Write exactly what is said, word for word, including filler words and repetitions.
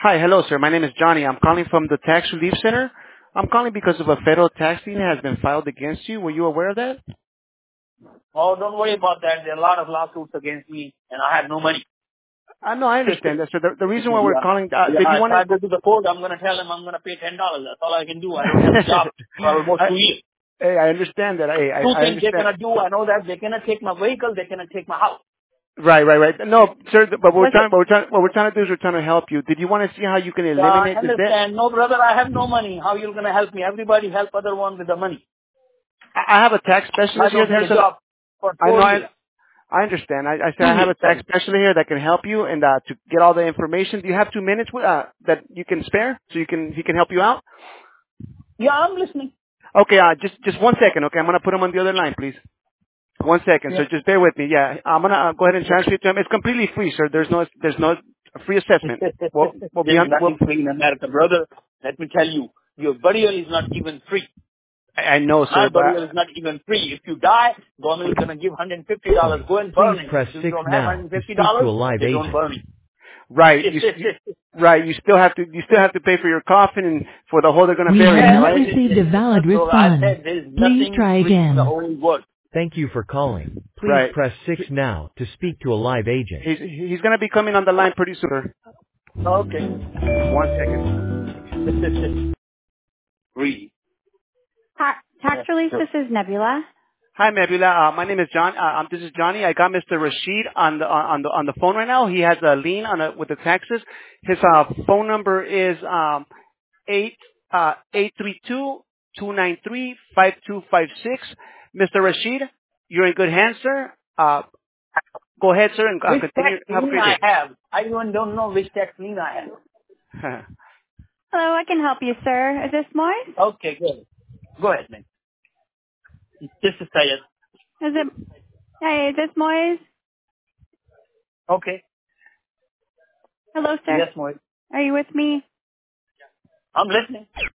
Hi, hello, sir. My name is Johnny. I'm calling from the Tax Relief Center. I'm calling because of a federal tax lien that has been filed against you. Were you aware of that? Oh, don't worry about that. There are a lot of lawsuits against me, and I have no money. I know, I understand that, sir. The, the reason why we're yeah. calling, uh, did Yeah, you if want I go to the court, I'm going to tell them I'm going to pay ten dollars. That's all I can do. I don't have a job for almost I, two years. hey, I understand that. Hey, I, Two I things they're understand. going to do. I know that. They cannot take my vehicle. They cannot take my house. Right, right, right. No, sir, but what we're Listen, trying, what we're trying, what we're trying to do is we're trying to help you. Did you want to see how you can uh, I eliminate this debt? understand. No, brother, I have no money. How you going to help me? Everybody help other one with the money. I I have a tax I specialist here, don't have there, a so that, job for I know four I, years. I understand. I, I said Two I have years, a tax sorry. specialist here that can help you and uh, to get all the information. Do you have two minutes with, uh, that you can spare so you can he can help you out? Yeah, I'm listening. Okay, uh, just just one second. Okay, I'm gonna put him on the other line, please. One second, Yeah. sir. Just bear with me. Yeah, I'm gonna uh, go ahead and transfer it to him. It's completely free, sir. There's no there's no free assessment. We'll we'll be There's on. We'll, nothing free in America, brother. Let me tell you, your burial is not even free. I I know, My sir, but burial is not even free. If you die, government is going to give one hundred fifty dollars. Go and Please burn it. press If you six don't have now to speak to one hundred fifty dollars, a live they don't agent. burn right, you, you it. right. You still have to you still have to pay for your coffin and for the hole they're gonna We bury have in, not right? received a valid So I response. said there's Please nothing try free in the again. whole world. Thank you for calling. Please Right. press six now to speak to a live agent. He's he's gonna be coming on the line pretty soon. Okay. One second. Free. Ta- Yeah. tax relief, So, this is Nebula. Hi, Mabula. Uh, my name is John. Uh, um, this is Johnny. I got Mister Rashid on the on the on the phone right now. He has a lien on a, with the taxes. His uh, phone number is um eight uh eight three two two nine three five two five six. Mister Rashid, you're in good hands, sir. Uh, go ahead, sir, and uh, which continue. tax Have a lien great I day. have? I even don't know which tax lien I Hello, I can help you, sir. Is this Moise? have. Okay, good. Go ahead, man. This is Sayed. Is it? Hey, is this Moise? Okay. Hello, sir. Yes, Mohit. Are you with me? I'm listening.